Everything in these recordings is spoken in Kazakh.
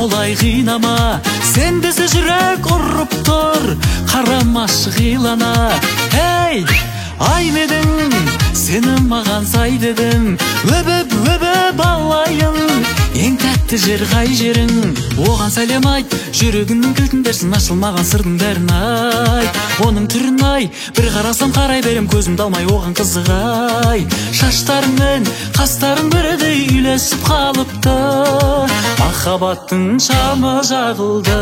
олай қинама, сен десе жүрек ұрып тұр, қарамашы қилана. Ей, ай медің, сені маған сай дедің, өбіп алайын, ең тәтті жер қай жерің? Оған сәлем айт, жүрегіңнің кілтін дерсін, ашылмаған сырдың бәрін айт. Оның түрін ай, бір қарасам қарай берем, көзімді алмай оған қызығай. Шаштарың мен қастарың бірдей үйлесіп қалыпты, махаббаттың шамы жағылды.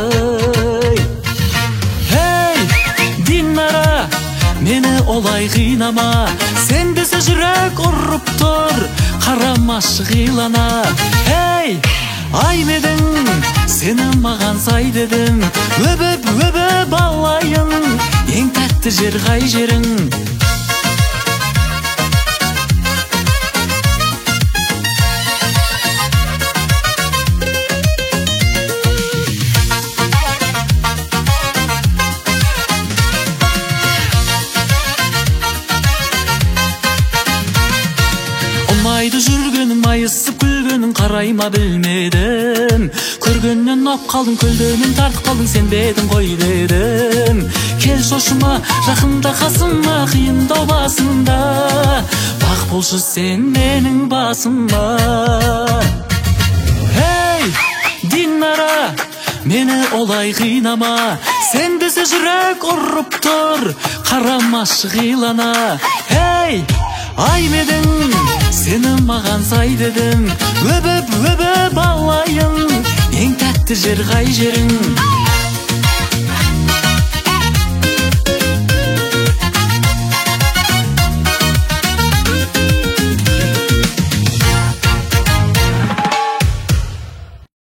Ей, Динара, мені олай қинама, сен десе жүрек ұрып тұр, қарамашы қилана. Ей, ай медің, сені маған сай дедің, өбіп алайын, ең тәтті жер қай жерің? Ұнайды жүргенің, майысып күлгенің, қарайма білмедім. Көргеннен ап қалдың, көлденен тартып қалдың, сен бедің ғой дедім. Кел шошыма, жақында қасыма, қиындау басында, бақ болшы сен менің басыма. Ей, Динара, мені олай қинама, сен десе жүрек ұрып тұр, қарамашы қилана. Ей, ай медің, сені маған сай дедің, өбіп алайын, ең тәтті жер қай жерің?